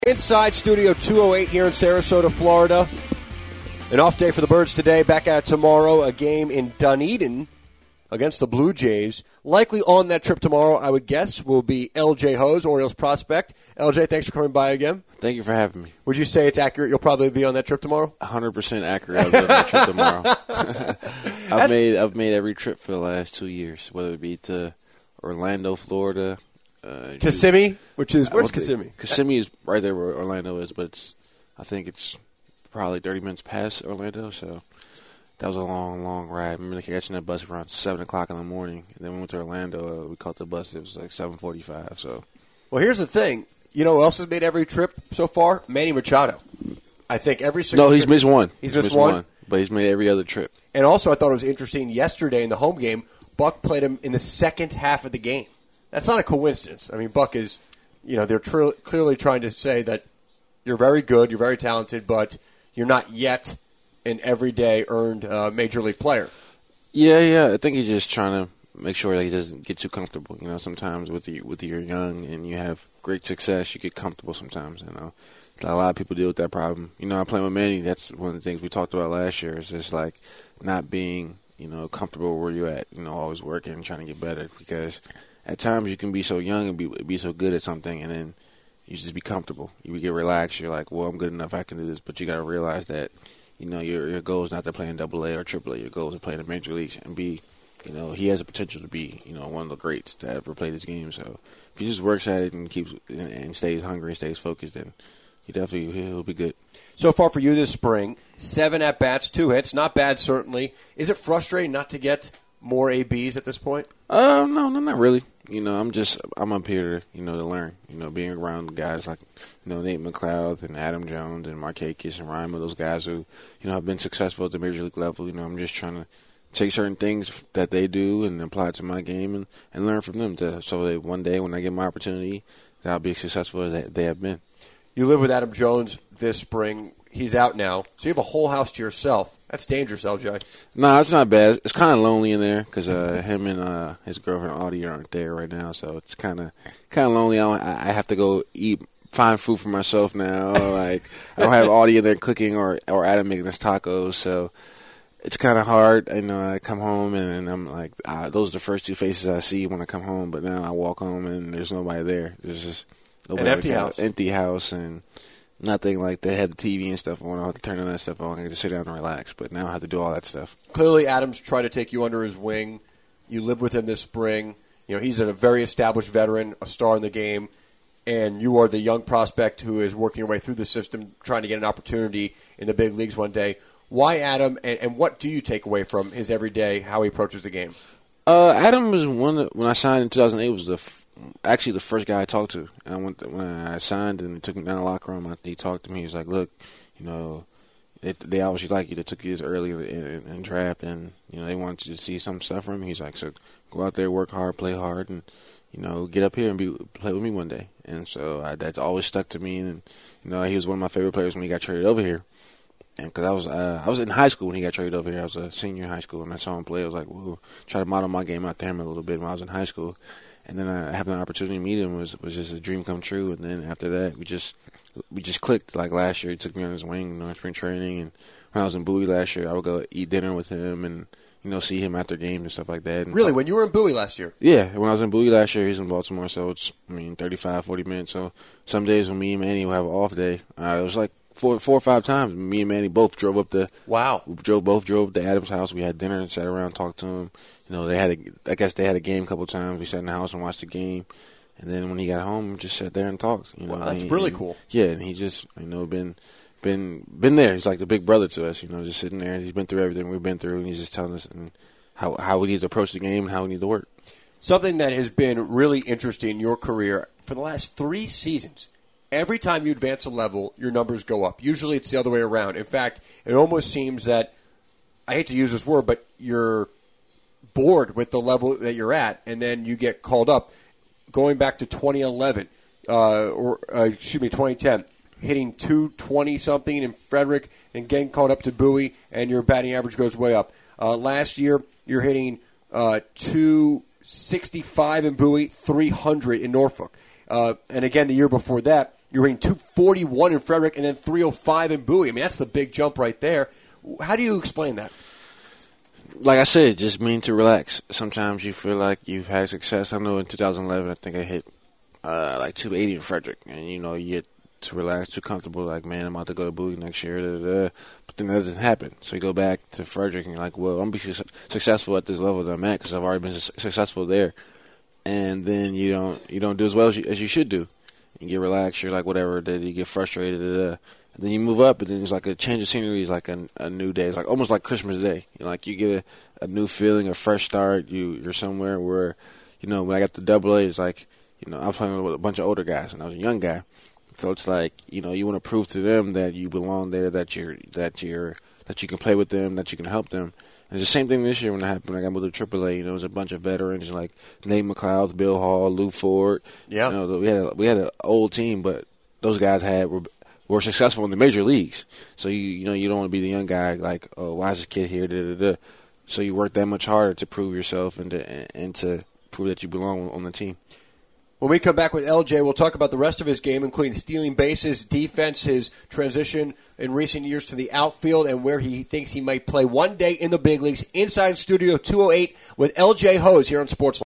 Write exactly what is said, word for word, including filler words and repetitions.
Inside Studio two oh eight here in Sarasota, Florida. An off day for the Birds today. Back at it tomorrow. A game in Dunedin against the Blue Jays. Likely on that trip tomorrow, I would guess, will be L J Hose, Orioles prospect. L J, thanks for coming by again. Thank you for having me. Would you say it's accurate you'll probably be on that trip tomorrow? one hundred percent accurate I'll be on that trip tomorrow. I've made I've made every trip for the last two years, whether it be to Orlando, Florida. Uh, Kissimmee, which is, where's Kissimmee? Kissimmee is right there where Orlando is, but it's I think it's probably thirty minutes past Orlando, so that was a long, long ride. I remember catching that bus around seven o'clock in the morning, and then we went to Orlando. Uh, we caught the bus. It was like seven forty-five. So, well, here's the thing. You know who else has made every trip so far? Manny Machado. I think every single No, he's trip, missed one. He's, he's missed, missed one? one, but he's made every other trip. And also, I thought it was interesting yesterday in the home game, Buck played him in the second half of the game. That's not a coincidence. I mean, Buck is, you know, they're tr- clearly trying to say that you're very good, you're very talented, but you're not yet an everyday earned uh, major league player. Yeah, yeah. I think he's just trying to make sure that he doesn't get too comfortable. You know, sometimes with the, with you're young and you have great success, you get comfortable sometimes. You know, a lot of people deal with that problem. You know, I'm playing with Manny. That's one of the things we talked about last year. Is just like not being, you know, comfortable where you're at. You know, always working and trying to get better because at times you can be so young and be be so good at something, and then you just be comfortable. You get relaxed. You're like, well, I'm good enough. I can do this. But you got to realize that, you know, your your goal is not to play in Double A or Triple A. Your goal is to play in the major leagues and be, you know, he has the potential to be, you know, one of the greats to ever play this game. So if he just works at it and keeps and stays hungry and stays focused, then he definitely he'll be good. So far for you this spring, seven at bats, two hits, not bad certainly. Is it frustrating not to get more A Bs at this point? Uh, no, no, not really. You know, I'm just I'm up here to you know to learn. You know, being around guys like you know Nate McLeod and Adam Jones and Markakis and Ryan, those guys who you know have been successful at the major league level. You know, I'm just trying to take certain things that they do and apply it to my game and, and learn from them. To so that one day when I get my opportunity, that I'll be as successful as they, they have been. You live with Adam Jones this spring. He's out now, so you have a whole house to yourself. That's dangerous, L J. No, it's not bad. It's kind of lonely in there because uh, him and uh, his girlfriend Audie aren't there right now, so it's kind of kind of lonely. I, I have to go eat, find food for myself now. Like I don't have Audie in there cooking or or Adam making us tacos, so it's kind of hard. You know, I come home and, and I'm like, uh, those are the first two faces I see when I come home. But now I walk home and there's nobody there. There's just nobody an empty house, empty house, and nothing like they had the T V and stuff on. I have to turn on that stuff on. I can just sit down and relax. But now I have to do all that stuff. Clearly, Adam's tried to take you under his wing. You live with him this spring. You know, he's a very established veteran, a star in the game, and you are the young prospect who is working your way through the system, trying to get an opportunity in the big leagues one day. Why Adam, and, and what do you take away from his everyday, how he approaches the game? Uh, Adam was one that, when I signed in two thousand eight, was the f- actually the first guy I talked to. And I went to, when I signed and they took me down the locker room, I, he talked to me. He was like, "Look, you know, they, they obviously like you. They took you this early in, in, in draft, and you know they wanted you to see some stuff from me." He's like, "So go out there, work hard, play hard, and you know get up here and be play with me one day." And so I, that's always stuck to me. And you know he was one of my favorite players when he got traded over here. And because I was uh, I was in high school when he got traded over here. I was a senior in high school, and I saw him play. I was like, "Whoa!" Try to model my game after him a little bit when I was in high school. And then I having an opportunity to meet him was was just a dream come true. And then after that, we just we just clicked. Like last year, he took me on his wing, you know, in spring training. And when I was in Bowie last year, I would go eat dinner with him and you know see him after games and stuff like that. And really, when you were in Bowie last year? Yeah, when I was in Bowie last year, he's in Baltimore, so it's I mean thirty-five, forty minutes. So some days when me and Manny will have an off day, uh, it was like. Four, four or five times, me and Manny both drove up to. Wow. We drove both drove to Adam's house. We had dinner and sat around, talked to him. You know, they had a, I guess they had a game a couple of times. We sat in the house and watched the game, and then when he got home, we just sat there and talked. You know, wow, that's he, really and, cool. Yeah, and he just, you know, been, been, been there. He's like the big brother to us. You know, just sitting there. He's been through everything we've been through, and he's just telling us and how how we need to approach the game and how we need to work. Something that has been really interesting in your career for the last three seasons. Every time you advance a level, your numbers go up. Usually it's the other way around. In fact, it almost seems that, I hate to use this word, but you're bored with the level that you're at, and then you get called up. Going back to twenty eleven, uh, or uh, excuse me, twenty ten, hitting two twenty-something in Frederick and getting called up to Bowie, and your batting average goes way up. Uh, last year, you're hitting uh, two sixty-five in Bowie, three hundred in Norfolk. Uh, and again, the year before that, You're hitting two forty-one in Frederick and then three oh five in Bowie. I mean, that's the big jump right there. How do you explain that? Like I said, just mean to relax. Sometimes you feel like you've had success. I know in two thousand eleven, I think I hit uh, like two eighty in Frederick. And, you know, you get to relax, too comfortable, like, man, I'm about to go to Bowie next year. Da, da, da. But then that doesn't happen. So you go back to Frederick and you're like, well, I'm going to be su- successful at this level that I'm at because I've already been su- successful there. And then you don't you don't do as well as you, as you should do. You get relaxed, you're like, whatever, then you get frustrated. Da, da, da. And then you move up, and then it's like a change of scenery. It's like a, a new day. It's like almost like Christmas Day. You know, like you get a, a new feeling, a fresh start. You you're somewhere where, you know, when I got the double A, it's like, you know, I was playing with a bunch of older guys, and I was a young guy. So it's like, you know, you want to prove to them that you belong there, that you're that you're that you can play with them, that you can help them. And it's the same thing this year when it happened. I got moved to triple A. You know, it was a bunch of veterans like Nate McLeod, Bill Hall, Lou Ford. Yeah, you know, we had a, we had an old team, but those guys had were. were successful in the major leagues. So, you you know, you don't want to be the young guy like, oh, why is this kid here? Da, da, da. So you work that much harder to prove yourself and to, and to prove that you belong on the team. When we come back with L J, we'll talk about the rest of his game, including stealing bases, defense, his transition in recent years to the outfield, and where he thinks he might play one day in the big leagues. Inside Studio two oh eight with L J Hose here on Sportsline.